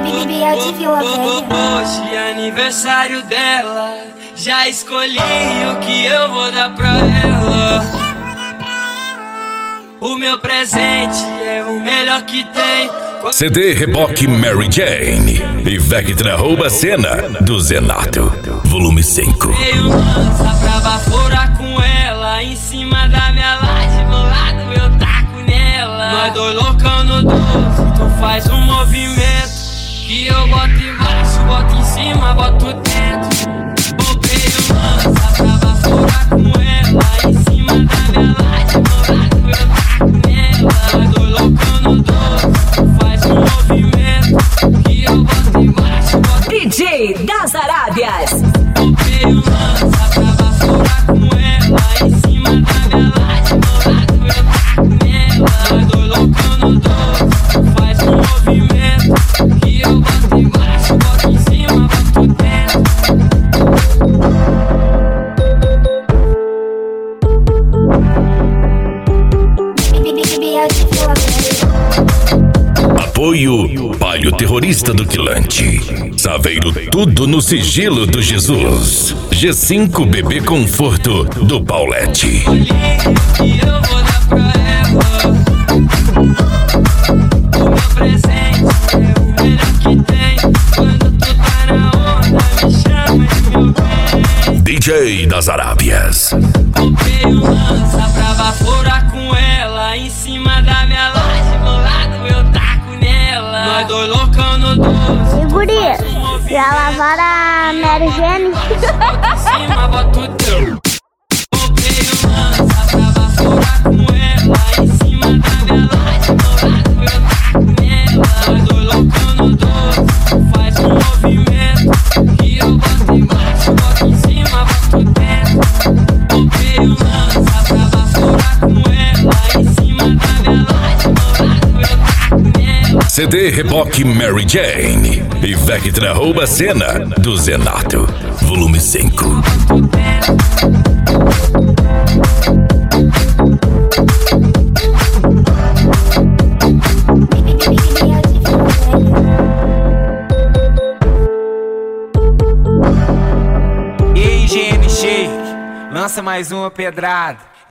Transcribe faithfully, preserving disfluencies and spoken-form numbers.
Hoje é aniversário dela, já escolhi o que eu vou dar pra ela. O meu presente é o melhor que tem. C D Reboque Mary Jane e Vectra rouba cena do Zenato, volume cinco. Veio lança pra baforar com ela, em cima da minha laje, do lado eu taco nela. Nós dois loucão no doce, tu faz um movimento que eu boto embaixo, boto em cima, boto dentro. Botei o lança pra baforar com ela, em cima da minha laje, do lado eu taco nela. Nós dois loucão no doce, tu faz um movimento que eu boto embaixo, boto D J das Arábias. Botei o lança pra baforar com ela, em cima da minha laje, do lado eu taco nela. Nós dois loucão no doce, faz um movimento que eu boto embaixo, boto em cima, boto dentro. Apoio Palio Terrorista do Quilante. Saveiro tudo no sigilo do Jesus. G cinco Bebê Conforto do Paulette. Olhei o que eu vou dar pra ela. O meu presente é o melhor que tem. Quando tu tá na onda, me chama de meu bem. D J das Arábias. Comprei um lança pra baforar com ela, em cima da minha laje, do lado eu taco nela. Nós dois loucão no doce. E guria, já lavaram a Mary Jane? Bota em cima, bota o teu. Comprei um lança pra baforar com ela, em cima da minha laje, do lado eu taco nela. Nós dois loucão no doce, faz um movimento que eu boto embaixo, boto em cima, boto dentro. Comprei um lança pra baforar com ela, em cima da minha laje, do lado eu taco nela. C D Reboque Mary Jane e Vectra rouba cena do Zenato, volume cinco. E aí, G M Shake, lança mais uma pedrada.